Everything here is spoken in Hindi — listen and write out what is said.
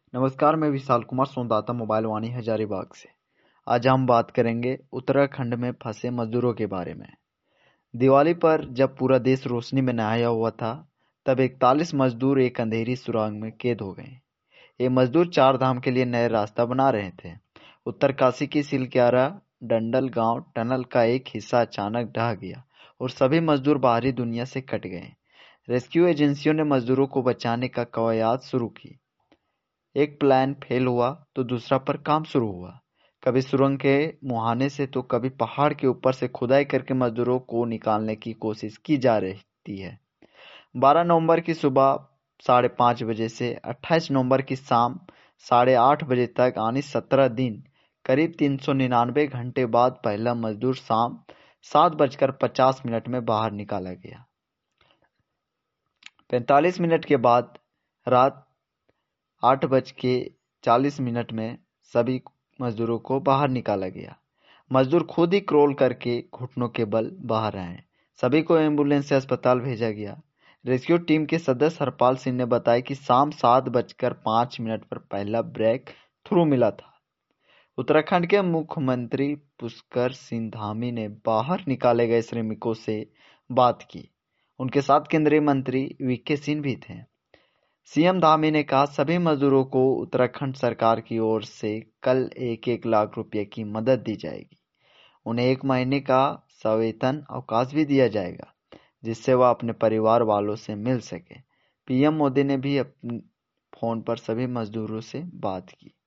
नमस्कार, मैं विशाल कुमार सोनदाता मोबाइल वाणी हजारीबाग से। आज हम बात करेंगे उत्तराखंड में फंसे मजदूरों के बारे में। दिवाली पर जब पूरा देश रोशनी में नहाया हुआ था, तब 41 मजदूर एक अंधेरी सुरंग में कैद हो गए। ये मजदूर चार धाम के लिए नए रास्ता बना रहे थे। उत्तरकाशी की सिलक्यारा डंडल गांव टनल का एक हिस्सा अचानक ढह गया और सभी मजदूर बाहरी दुनिया से कट गए। रेस्क्यू एजेंसियों ने मजदूरों को बचाने का कवायद शुरू की। एक प्लान फेल हुआ तो दूसरा पर काम शुरू हुआ। कभी सुरंग के मुहाने से तो कभी पहाड़ के ऊपर से खुदाई करके मजदूरों को निकालने की कोशिश की जा रही है। 12 नवंबर की सुबह 5:30 बजे से 28 नवंबर की शाम 8:30 बजे तक यानी 17 दिन करीब 399 घंटे बाद पहला मजदूर शाम 7:50 में बाहर निकाला गया। 45 मिनट के बाद रात 8:40 में सभी मजदूरों को बाहर निकाला गया। मजदूर खुद ही क्रोल करके घुटनों के बल बाहर आए। सभी को एम्बुलेंस से अस्पताल भेजा गया। रेस्क्यू टीम के सदस्य हरपाल सिंह ने बताया कि शाम 7:05 पर पहला ब्रेक थ्रू मिला था। उत्तराखंड के मुख्यमंत्री पुष्कर सिंह धामी ने बाहर निकाले गए श्रमिकों से बात की। उनके साथ केंद्रीय मंत्री वीके सिंह भी थे। सीएम धामी ने कहा, सभी मजदूरों को उत्तराखंड सरकार की ओर से कल 1-1 लाख रुपए की मदद दी जाएगी। उन्हें 1 महीने का सवेतन अवकाश भी दिया जाएगा, जिससे वह अपने परिवार वालों से मिल सके। पीएम मोदी ने भी अपने फोन पर सभी मजदूरों से बात की।